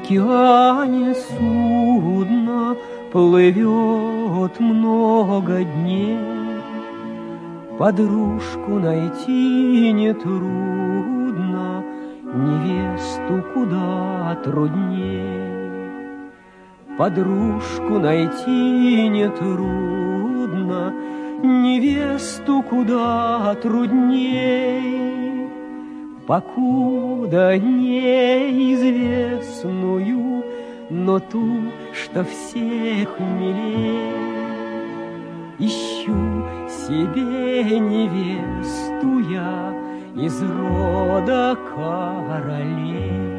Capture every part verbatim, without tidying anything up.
океане судно плывет много дней. Подружку найти нетрудно, невесту куда трудней. Подружку найти нетрудно, невесту куда трудней. Покуда неизвестную, но ту, что всех милей. Ищу себе невесту я из рода королей.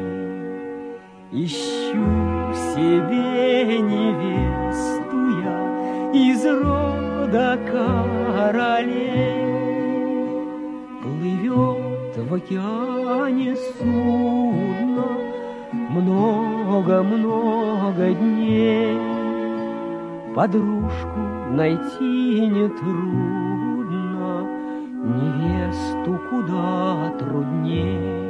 Ищу себе невесту я из рода королей. Плывет в океане судно много-много дней. Подружку найти нетрудно, невесту куда трудней.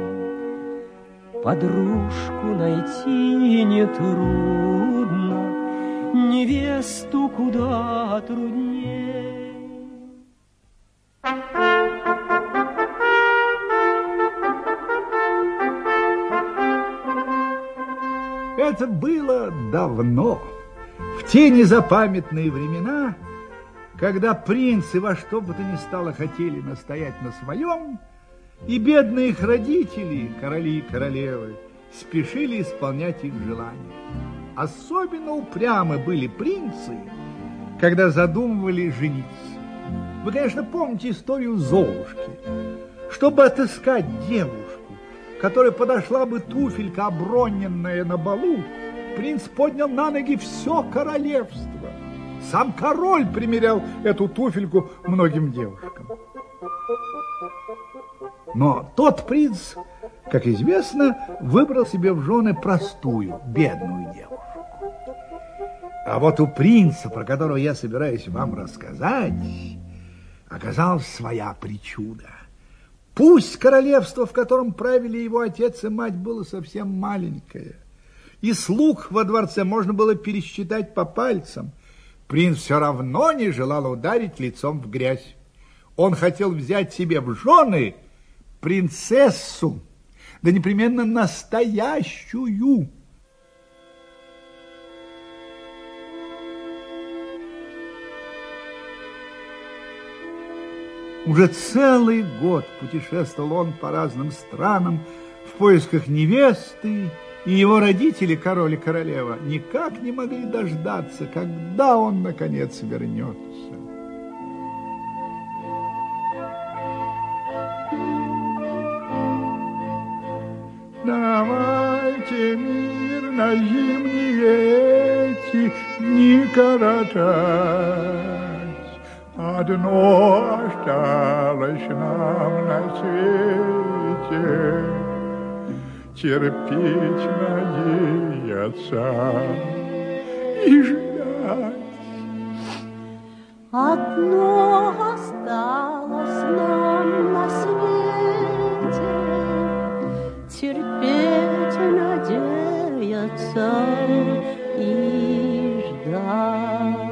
Подружку найти нетрудно, невесту куда трудней. Это было давно, в те незапамятные времена, когда принцы во что бы то ни стало хотели настоять на своем, и бедные их родители, короли и королевы, спешили исполнять их желания. Особенно упрямы были принцы, когда задумывали жениться. Вы, конечно, помните историю Золушки. Чтобы отыскать девушку, которой подошла бы туфелька, оброненная на балу, принц поднял на ноги все королевство. Сам король примерял эту туфельку многим девушкам. Но тот принц, как известно, выбрал себе в жены простую, бедную девушку. А вот у принца, про которого я собираюсь вам рассказать, оказалась своя причуда. Пусть королевство, в котором правили его отец и мать, было совсем маленькое, и слуг во дворце можно было пересчитать по пальцам, принц все равно не желал ударить лицом в грязь. Он хотел взять себе в жены принцессу, да непременно настоящую. Уже целый год путешествовал он по разным странам в поисках невесты, и его родители, король и королева, никак не могли дождаться, когда он, наконец, вернется. Давайте мирно зимние эти дни коротать. Одно осталось нам на свете — терпеть, надеяться и ждать. Одно осталось нам на свете — терпеть, надеяться и ждать.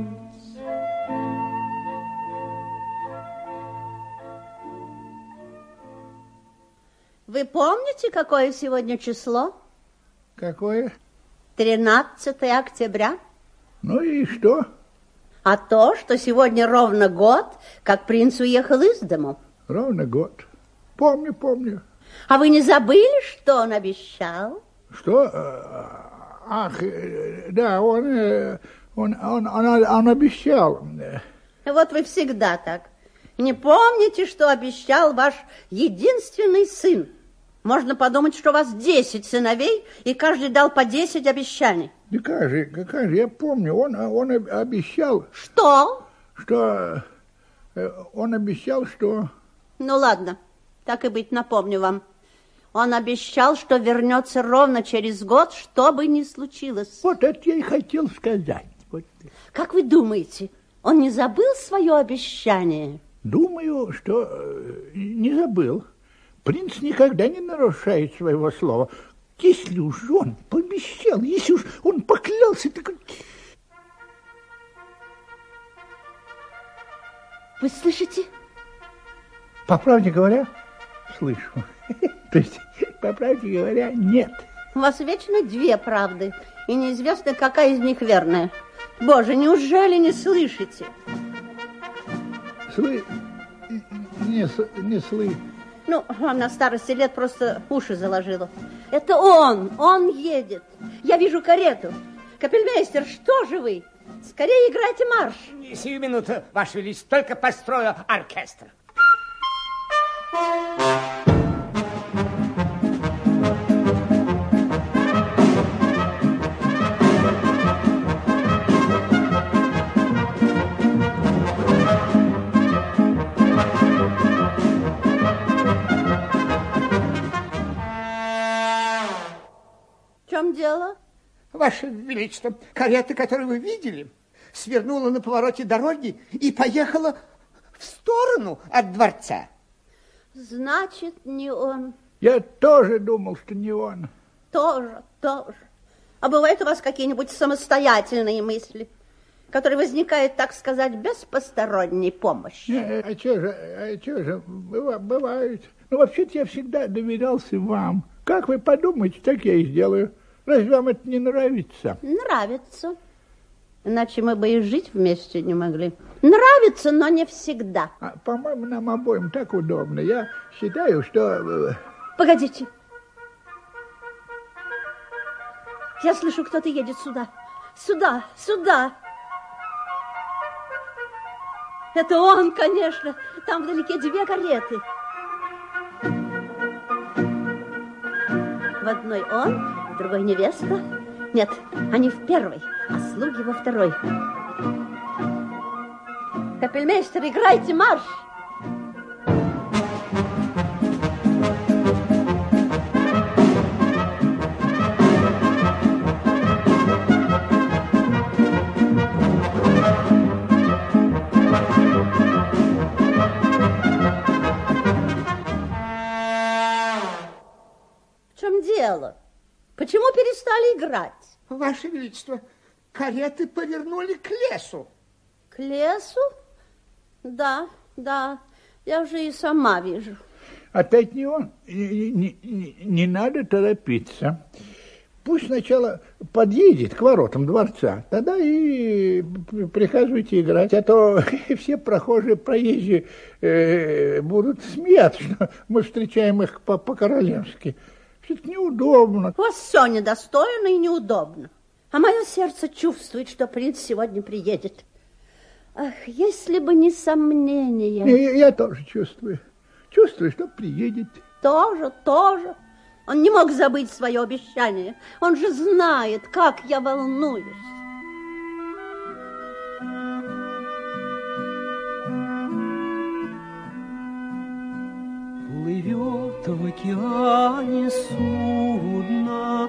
Вы помните, какое сегодня число? Какое? тринадцатое октября. Ну и что? А то, что сегодня ровно год, как принц уехал из дому. Ровно год. Помню, помню. А вы не забыли, что он обещал? Что? Ах, да, он, он, он, он, он обещал. Вот вы всегда так. Не помните, что обещал ваш единственный сын? Можно подумать, что у вас десять сыновей, и каждый дал по десять обещаний. Да как же, как же, я помню, он, он обещал... Что? Что... Он обещал, что... Ну, ладно, так и быть, напомню вам. Он обещал, что вернется ровно через год, что бы ни случилось. Вот это я и хотел сказать. Вот. Как вы думаете, он не забыл свое обещание? Думаю, что не забыл. Принц никогда не нарушает своего слова. Если уж он пообещал, если уж он поклялся, так... Вы слышите? По правде говоря, слышу. То есть, по правде говоря, нет. У вас вечно две правды, и неизвестно, какая из них верная. Боже, неужели не слышите? Слы... Не, не слы... Ну, вам на старости лет просто уши заложило. Это он, он едет. Я вижу карету. Капельмейстер, что же вы? Скорее играйте марш. Сию минуту, Ваше Величество, только построю оркестр. В чем дело? Ваше Величество, карета, которую вы видели, свернула на повороте дороги и поехала в сторону от дворца. Значит, не он. Я тоже думал, что не он. Тоже, тоже. А бывают у вас какие-нибудь самостоятельные мысли, которые возникают, так сказать, без посторонней помощи? Не, а что же, а что же, бывает. Ну, вообще-то я всегда доверялся вам. Как вы подумаете, так я и сделаю. Разве вам это не нравится? Нравится. Иначе мы бы и жить вместе не могли. Нравится, но не всегда. А, по-моему, нам обоим так удобно. Я считаю, что... Погодите. Я слышу, кто-то едет сюда. Сюда, сюда. Это он, конечно. Там вдалеке две кареты. В одной он, в другой невеста. Нет, они в первой, а слуги во второй. Капельмейстер, играйте марш! В чем дело? Почему перестали играть? Ваше Величество, кареты повернули к лесу. К лесу? Да, да, я уже и сама вижу. Опять не он. Не, не, не, не надо торопиться. Пусть сначала подъедет к воротам дворца, тогда и приказывайте играть. А то все прохожие, проезжие э, будут смеяться, что мы встречаем их по- по-королевски. Это неудобно. У вас все недостойно и неудобно. А мое сердце чувствует, что принц сегодня приедет. Ах, если бы не сомнения. Я, я тоже чувствую. Чувствую, что приедет. Тоже, тоже. Он не мог забыть свое обещание. Он же знает, как я волнуюсь. Плывет в океане судно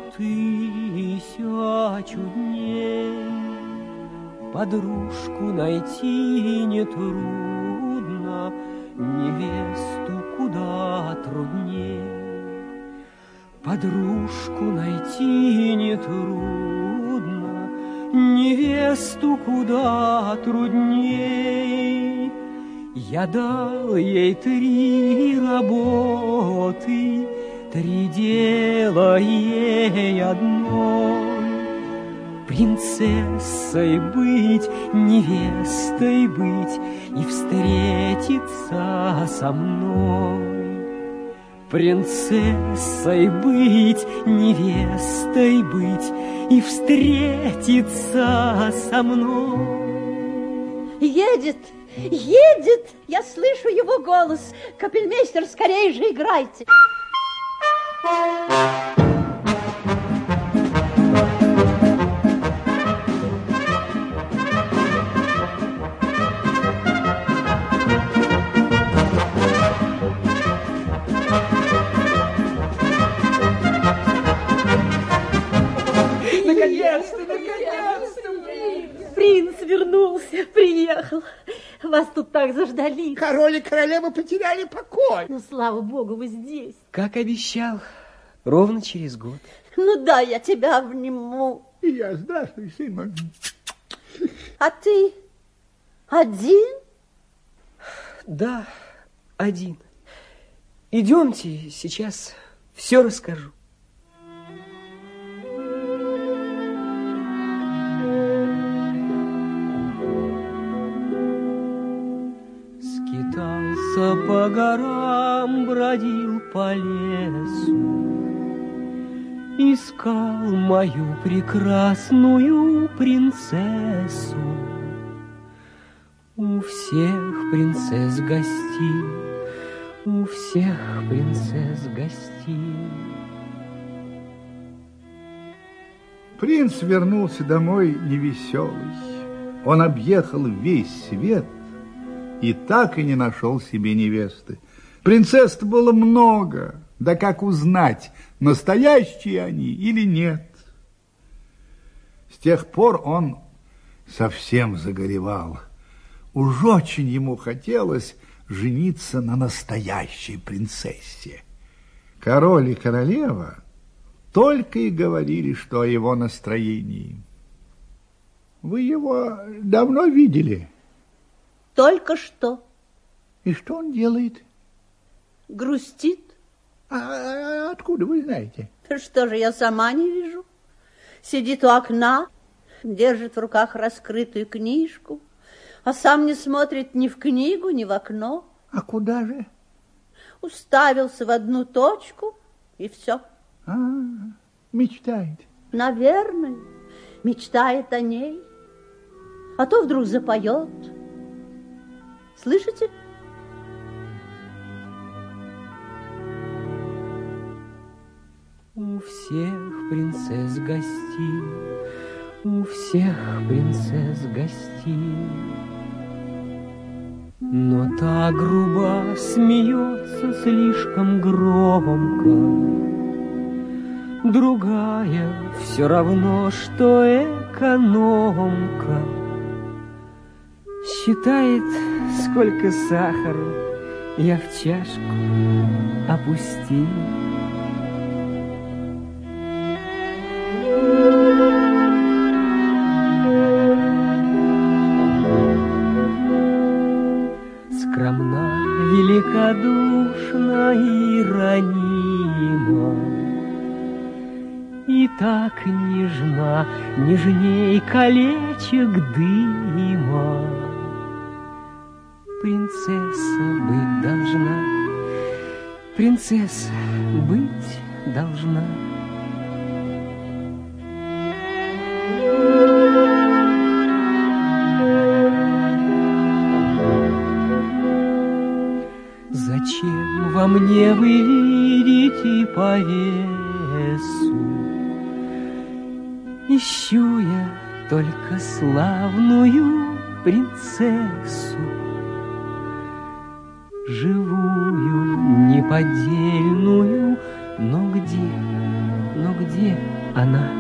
тысячу дней. Подружку найти нетрудно, невесту куда трудней. Подружку найти нетрудно, невесту куда трудней. Я дал ей три работы, три дела ей одной. Принцессой быть, невестой быть и встретиться со мной. Принцессой быть, невестой быть и встретиться со мной. Едет, едет, я слышу его голос. Капельмейстер, скорее же играйте. Наконец-то, наконец-то! Принц вернулся, приехал. Вас тут так заждались. Король и королева потеряли покой. Ну, слава богу, вы здесь. Как обещал, ровно через год. Ну да, я тебя обниму. И я, здравствуй, сын мой. А ты один? Да, один. Идемте, сейчас все расскажу. Скитался по горам, бродил по лесу, искал мою прекрасную принцессу. У всех принцесс гостей, у всех принцесс гостей. Принц вернулся домой невеселый. Он объехал весь свет и так и не нашел себе невесты. Принцесс было много, да как узнать, настоящие они или нет? С тех пор он совсем загоревал. Уж очень ему хотелось жениться на настоящей принцессе. Король и королева только и говорили, что о его настроении. Вы его давно видели? Только что. И что он делает? Грустит. А откуда вы знаете? Что же, я сама не вижу. Сидит у окна, держит в руках раскрытую книжку, а сам не смотрит ни в книгу, ни в окно. А куда же? Уставился в одну точку, и все. А, мечтает. Наверное, мечтает о ней. А то вдруг запоет. Слышите? У всех принцесс гостей, у всех принцесс гостей. Но та груба смеется слишком громко, другая все равно, что экономка. Считает, сколько сахара я в чашку опустил. Скромна, великодушна и ранима, и так нежна, нежней колечек дыма. Принцесса быть должна, принцесса быть должна. Зачем во мне вы видите повесу? Ищу я только славную принцессу, живую, неподдельную, но где, но где она?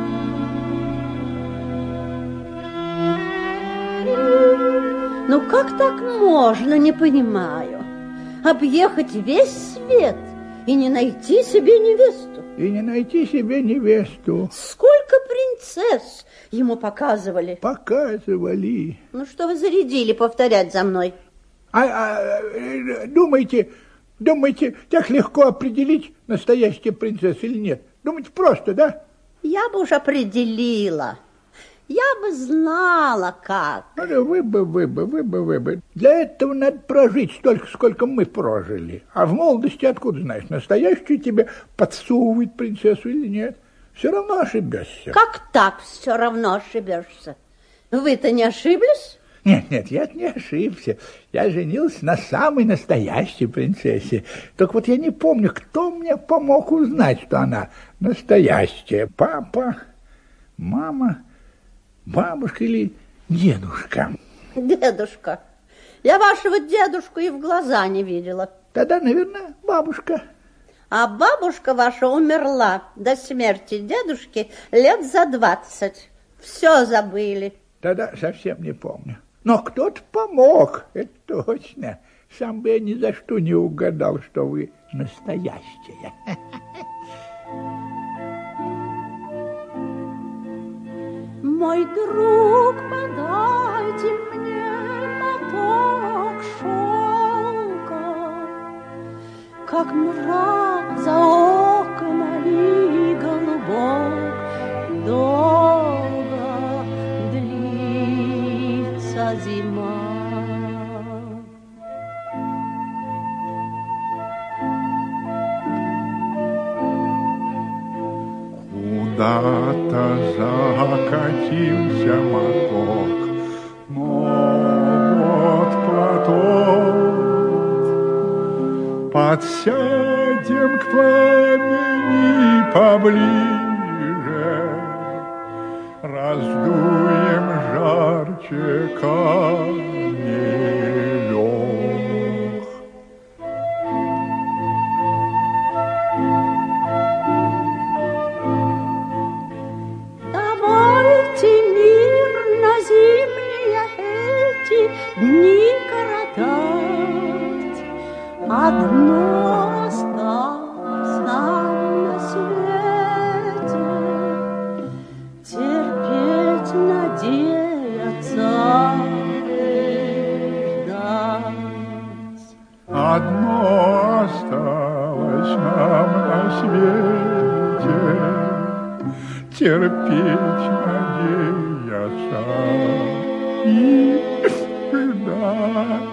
Ну как так можно, не понимаю. Объехать весь свет и не найти себе невесту. И не найти себе невесту. Сколько принцесс ему показывали. Показывали. Ну что вы зарядили повторять за мной? А, а думаете, думаете, так легко определить, настоящая принцесса или нет? Думаете, просто, да? Я бы уж определила. Я бы знала, как. Ну, вы бы, вы бы, вы бы, вы бы. Для этого надо прожить столько, сколько мы прожили. А в молодости откуда знаешь, настоящую тебе подсовывает принцессу или нет? Все равно ошибешься. Как так все равно ошибешься? Вы-то не ошиблись? Нет, нет, я не ошибся. Я женился на самой настоящей принцессе. Только вот я не помню, кто мне помог узнать, что она настоящая. Папа, мама, бабушка или дедушка? Дедушка. Я вашего дедушку и в глаза не видела. Тогда, наверное, бабушка. А бабушка ваша умерла до смерти дедушки лет за двадцать. Все забыли. Тогда совсем не помню. Но кто-то помог, это точно. Сам бы я ни за что не угадал, что вы настоящая. Мой друг, подайте мне моток шелка, как мрак за окнами голубок, долго длится зима. Куда-то закатился моток, но вот платок. Подсядем к пламени поближе, раздуем жарче камелек. Давайте мирно зимние эти дни коротать. Одно осталось нам на свете — терпеть, надеяться, ждать. Одно осталось нам на свете — терпеть, надеяться и ждать.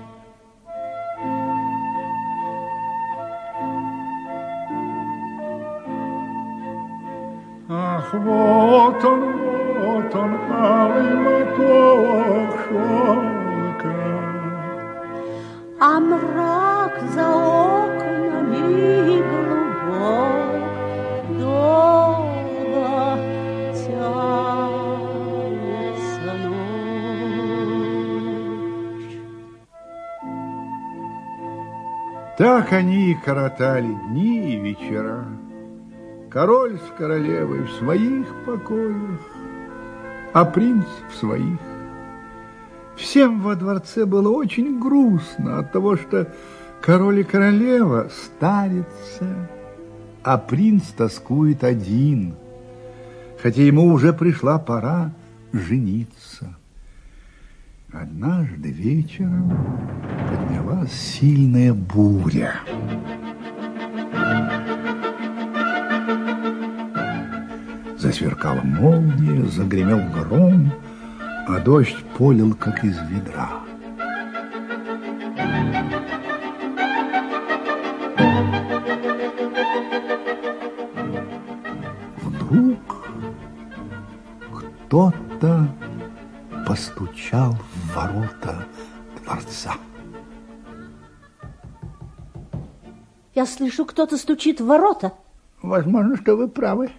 Ах, вот он, вот он, алый моток шелка. А мрак за окнами голубок, долго тянется ночь. Так они и коротали дни и вечера. Король с королевой в своих покоях, а принц в своих. Всем во дворце было очень грустно от того, что король и королева старятся, а принц тоскует один, хотя ему уже пришла пора жениться. Однажды вечером поднялась сильная буря. Засверкала молния, загремел гром, а дождь полил, как из ведра. Вдруг кто-то постучал в ворота дворца. Я слышу, кто-то стучит в ворота. Возможно, что вы правы.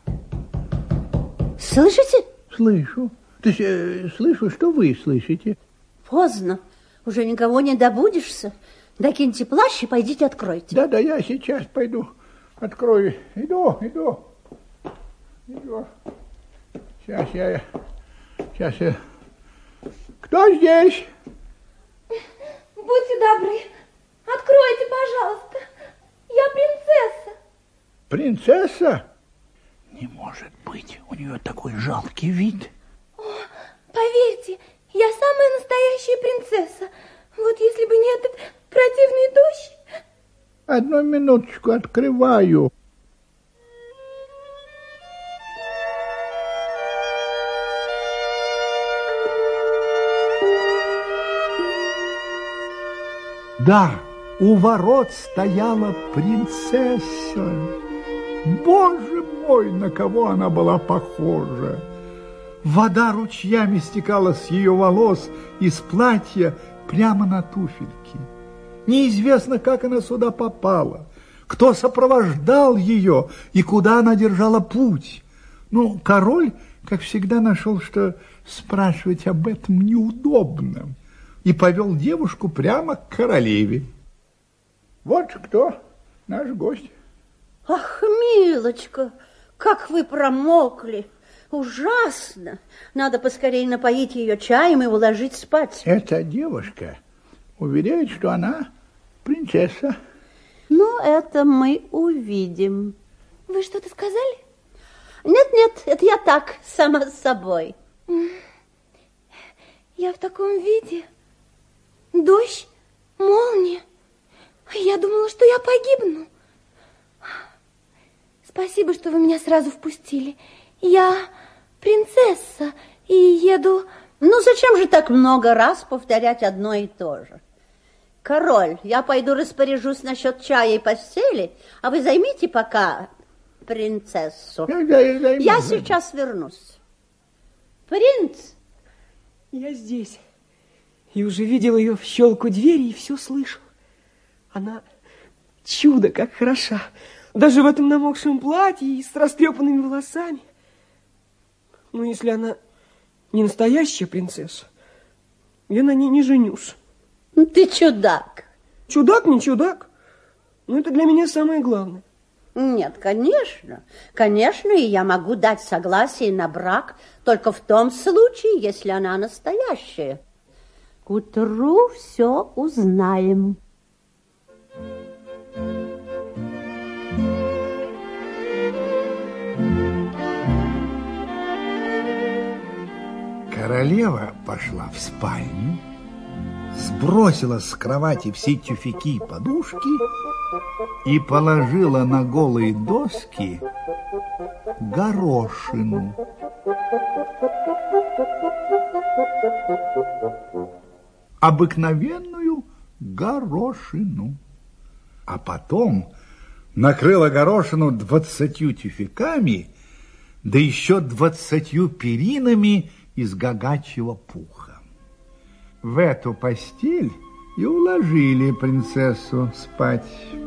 Слышите? Слышу. То есть, э, слышу, что вы слышите. Поздно. Уже никого не добудешься. Докиньте плащ и пойдите откройте. Да-да, я сейчас пойду открою. Иду, иду. Иду. Сейчас я... Сейчас я... Кто здесь? Будьте добры, откройте, пожалуйста. Я принцесса. Принцесса? Не может быть, у нее такой жалкий вид. О, поверьте, я самая настоящая принцесса. Вот если бы не этот противный дождь. Одну минуточку, открываю. Да, у ворот стояла принцесса. Боже мой, на кого она была похожа! Вода ручьями стекала с ее волос и с платья прямо на туфельки. Неизвестно, как она сюда попала, кто сопровождал ее и куда она держала путь. Ну, король, как всегда, нашел, что спрашивать об этом неудобно, и повел девушку прямо к королеве. Вот кто наш гость. Ах, милочка, как вы промокли. Ужасно. Надо поскорее напоить ее чаем и уложить спать. Эта девушка уверяет, что она принцесса. Ну, это мы увидим. Вы что-то сказали? Нет-нет, это я так, сама с собой. Я в таком виде. Дождь, молния. Я думала, что я погибну. Спасибо, что вы меня сразу впустили. Я принцесса и еду... Ну, зачем же так много раз повторять одно и то же? Король, я пойду распоряжусь насчет чая и постели, а вы займите пока принцессу. Я сейчас вернусь. Принц! Я здесь. И уже видел ее в щелку двери и все слышал. Она чудо как хороша. Даже в этом намокшем платье и с растрепанными волосами. Но если она не настоящая принцесса, я на ней не женюсь. Ты чудак. Чудак, не чудак. Но это для меня самое главное. Нет, конечно. Конечно, и я могу дать согласие на брак только в том случае, если она настоящая. К утру все узнаем. Королева пошла в спальню, сбросила с кровати все тюфяки и подушки и положила на голые доски горошину. Обыкновенную горошину. А потом накрыла горошину двадцатью тюфяками, да еще двадцатью перинами из гагачьего пуха. В эту постель и уложили принцессу спать.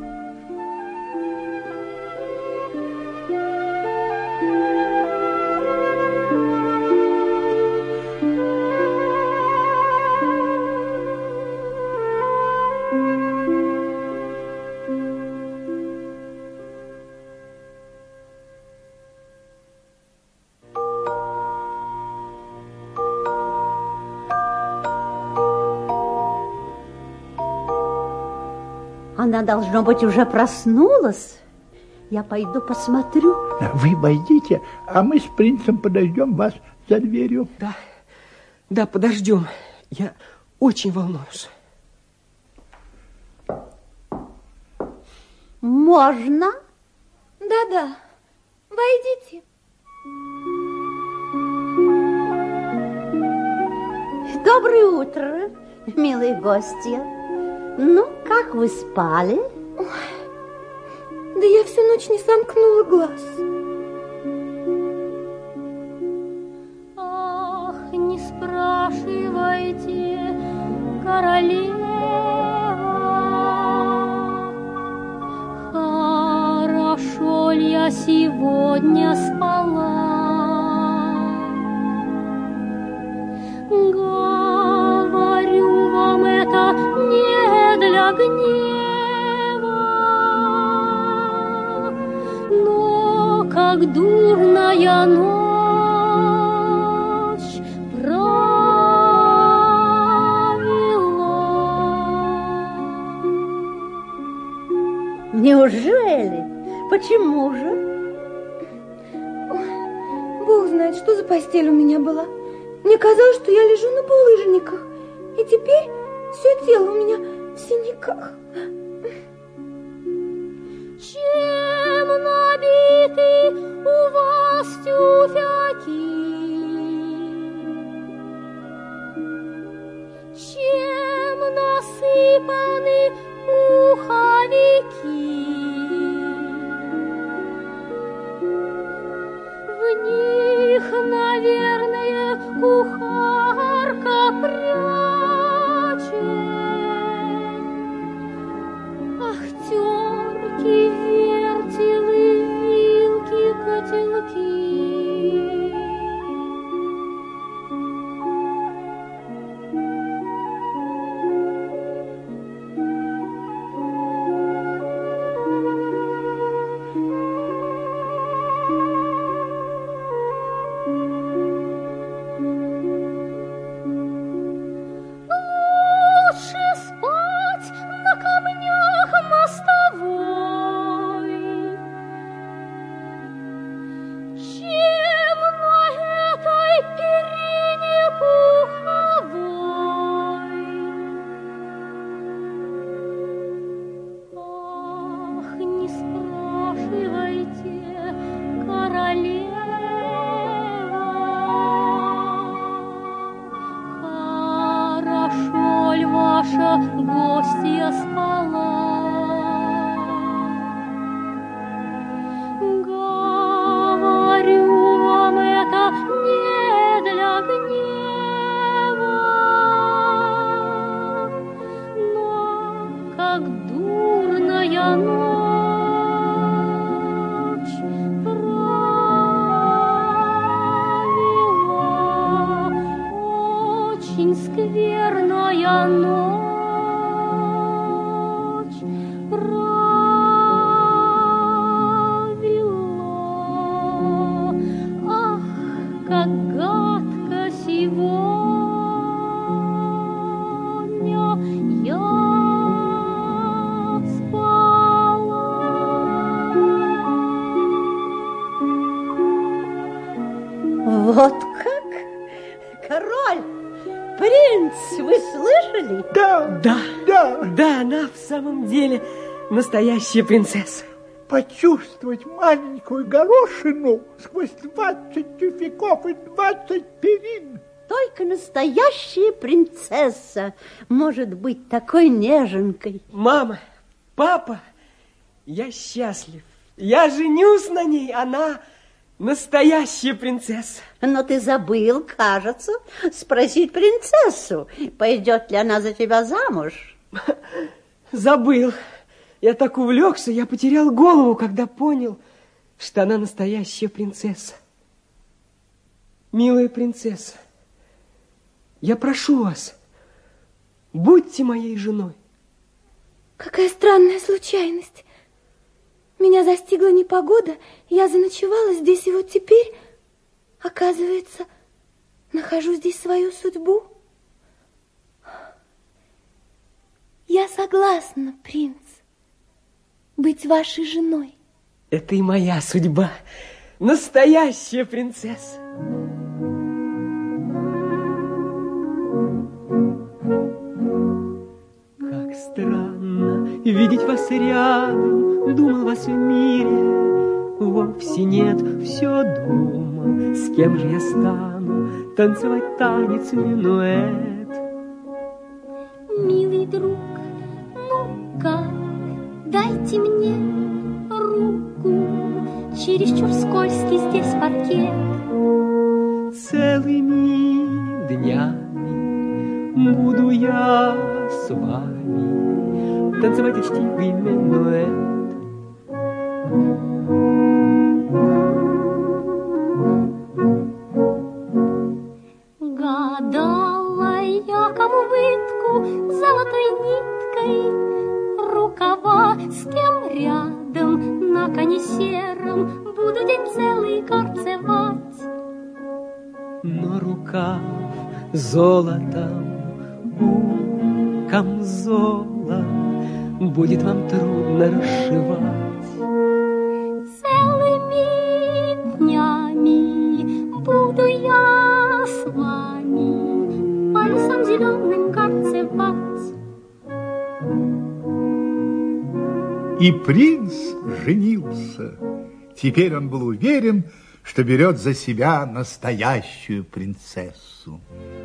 Она, должно быть, уже проснулась. Я пойду посмотрю. Вы пойдите, а мы с принцем подождем вас за дверью. Да, да, подождем. Я очень волнуюсь. Можно? Да-да, войдите. Доброе утро, милые гости. Ну, как вы спали? Ой, да я всю ночь не сомкнула глаз. Ах, не спрашивайте, королева, хорошо ли я сегодня спала. Говорю вам это не для гнева, но как дурная ночь провела. Неужели? Почему же? Ой, Бог знает, что за постель у меня была. Мне казалось, что я лежу на булыжниках, и теперь все тело у меня в синяках. Чем набиты у вас тюфяки? Чем насыпаны пуховики? В них, наверное, кухарка прячет. Ах, терки, вертелы, вилки, котелки. бурная ночь провела, очень скверная ночь провела. Ах, как гадко сегодня я спала. Вот как? Король, принц, вы слышали? Да, Да, да. да, она в самом деле настоящая принцесса. Почувствовать маленькую горошину сквозь двадцать тюфяков и двадцать перин. Только настоящая принцесса может быть такой неженкой. Мама, папа, я счастлив. Я женюсь на ней, она настоящая принцесса. Но ты забыл, кажется, спросить принцессу, пойдет ли она за тебя замуж. Забыл. Я так увлекся, я потерял голову, когда понял, что она настоящая принцесса. Милая принцесса, я прошу вас, будьте моей женой. Какая странная случайность. Меня застигла непогода, я заночевала здесь, и вот теперь, оказывается, нахожу здесь свою судьбу. Я согласна, принц, быть вашей женой. Это и моя судьба, настоящая принцесса. Как странно видеть вас рядом, думал вас в мире, вовсе нет, все думал, с кем же я стану танцевать танец минуэт. Милый друг, ну-ка, дайте мне руку, чересчур скользкий здесь паркет. Целыми днями буду я с вами танцевать учтивый минуэт. Гадала я, кому вытку золотой ниткой рукава, с кем рядом на коне сером буду день целый горцевать. Но рукав золотом у камзола будет вам трудно расшивать. Целыми днями буду я с вами по лесам зеленым горцевать. И принц женился. Теперь он был уверен, что берет за себя настоящую принцессу.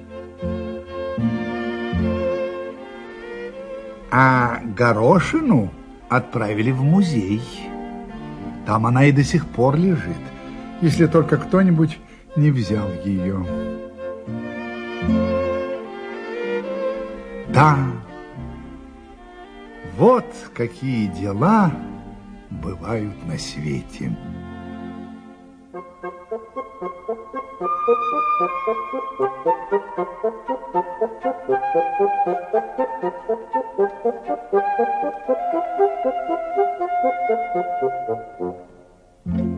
А горошину отправили в музей. Там она и до сих пор лежит, если только кто-нибудь не взял ее. Да, вот какие дела бывают на свете. Thank you.